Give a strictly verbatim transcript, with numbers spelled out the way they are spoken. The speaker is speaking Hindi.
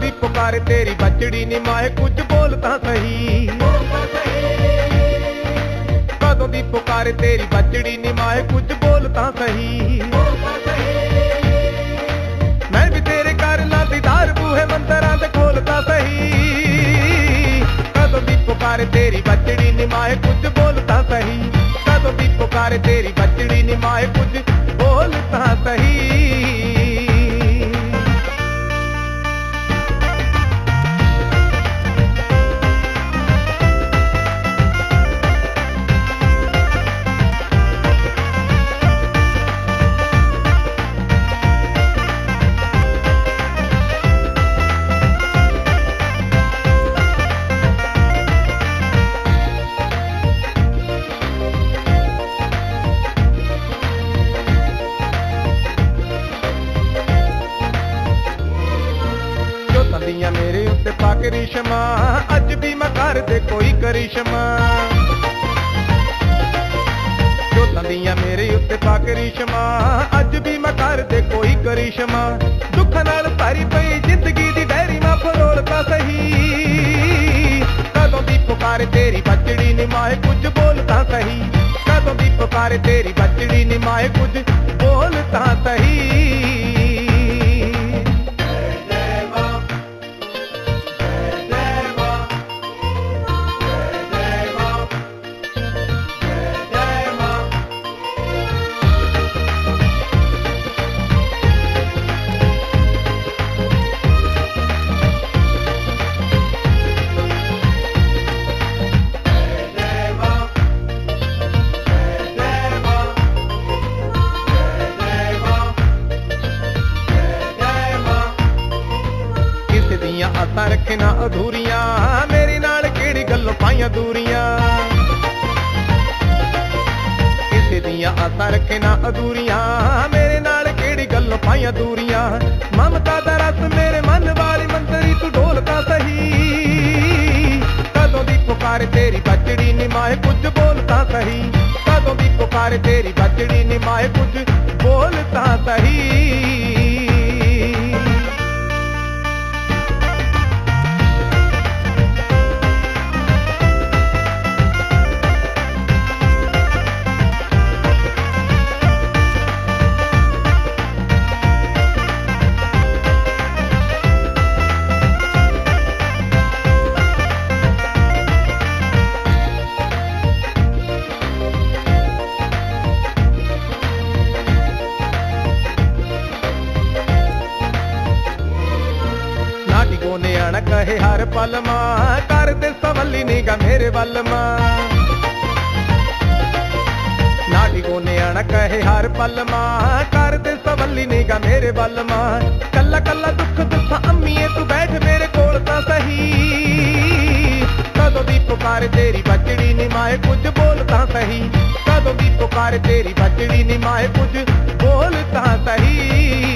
दी पुकार तेरी बचड़ी नी माए कुछ बोल तां सही। कदों दी पुकार तेरी बचड़ी नी माए कुछ बोल तां सही। मैं भी तेरे घर ला दीदार बूहे मंदरां दे खोल तां सही। कदों दी पुकार तेरी बचड़ी नी माए कुछ बोल तां सही। कदों दी पुकार तेरी बचड़ी नी माए कुछ बोल तां सही। मेरे उत्ते पाके रिश्मा अज भी मैं कर दे कोई करिश्मा। जो तंदियां मेरे उत्ते पाके रिश्मा अज भी मैं कर दे कोई करिश्मा। दुख नाल भरी पई जिंदगी दी डायरी मां फरोल तां सही। कदों दी पुकार तेरी बचड़ी नी माए कुछ बोल तां सही। कदों दी पुकार तेरी बचड़ी नी माए कुछ बोल तां सही। आसां रखे ना अधूरियां मेरे नाल केड़ी गल्लों पाइयां दूरियां। किसे दियां आसां रखे ना अधूरियां मेरे नाल केड़ी गल्लों पाइयां दूरियां। ममता दा रस मेरे मन वाली मंतरी तू ढोल तां सही। कदों दी पुकार तेरी बचड़ी नी माए कुछ बोल तां सही। कदों दी पुकार तेरी बचड़ी नी माए कुछ बोल तां सही। ने आना कहे हर पल मां कर दे सवली निगा मेरे वल मां। नाटी को ने आना कहे हर पल मां कर दे सवली निगा मेरे वल मां। कल्ला कल्ला दुख दुख अम्मीए तू बैठ मेरे कोल तां सही। कदों दी पुकार तेरी बचड़ी नी माए कुछ बोल तां सही। कदों दी पुकार तेरी बचड़ी नी माए कुछ बोल तां सही।